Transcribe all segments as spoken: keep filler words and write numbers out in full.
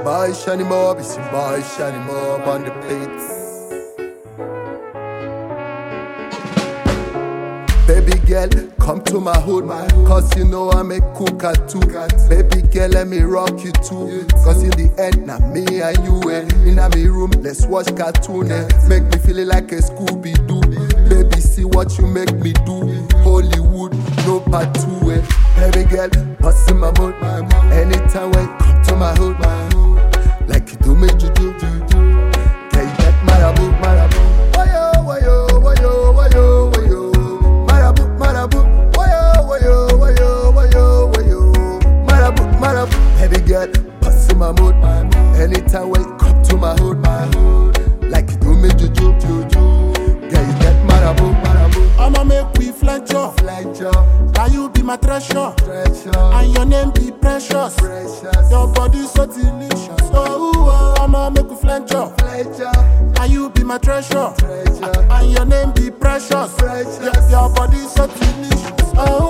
boy Shani Mob, it's your boy Shani Mob on the beats. Baby girl, come to my hood, cause you know I'm a cooker too. Baby girl, let me rock you too, cause in the end, now me and you eh. In a me room, let's watch cartoon eh. Make me feel like a Scooby-Doo. Baby, see what you make me do. Hollywood, no part two eh. Baby girl, bust in my mood. Anytime when you come to my hood, like you do me juju. Can you get marabou, marabou? Wayo, wayo, wayo, wayo, wayo. Marabou, marabou. Wayo, wayo, wayo, wayo, wayo. Marabou, marabou. Baby girl, bust in my mood. Anytime when you come to my hood, like you do me juju. Can you get marabou, marabou? I'ma make we fletch up. Can you be my treasure? Treasure. And your name be precious. Precious. Your body so delicious. Oh, oh, I'ma make we fletch up. Can you be my treasure? Treasure. And your name be precious. Precious. Your, your body so delicious. Oh,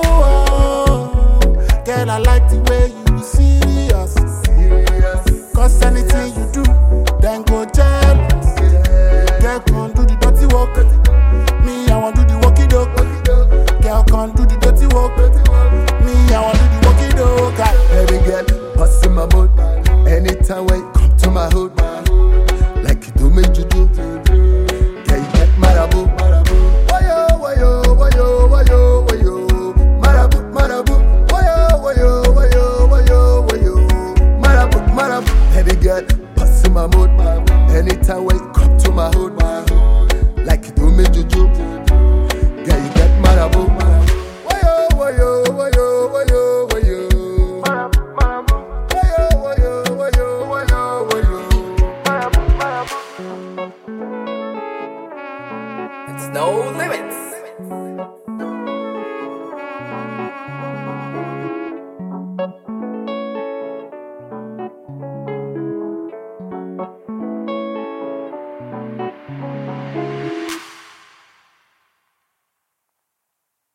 oh, girl, I like the way you be serious. Serious. Cause anything you do, then go jealous. Girl, come do the dirty work. Me, I want do the walkie dog. Girl, come do the dirty work. Me, I want do the walkie dog. Baby girl, bust in my mood. Anytime when you come to my hood, like you do me juju. Can you get marabou? Wayo, wayo, wayo, wayo, wayo. Marabou, marabou. Wayo, wayo, wayo, wayo, wayo. Marabou, marabou. Baby girl, bust in my mood. Anytime when you come to my hood, like you do me juju. Can you get marabou? Wayo, wayo, wayo, wayo, wayo. Wayo, wayo, wayo, wayo, wayo. It's no limits.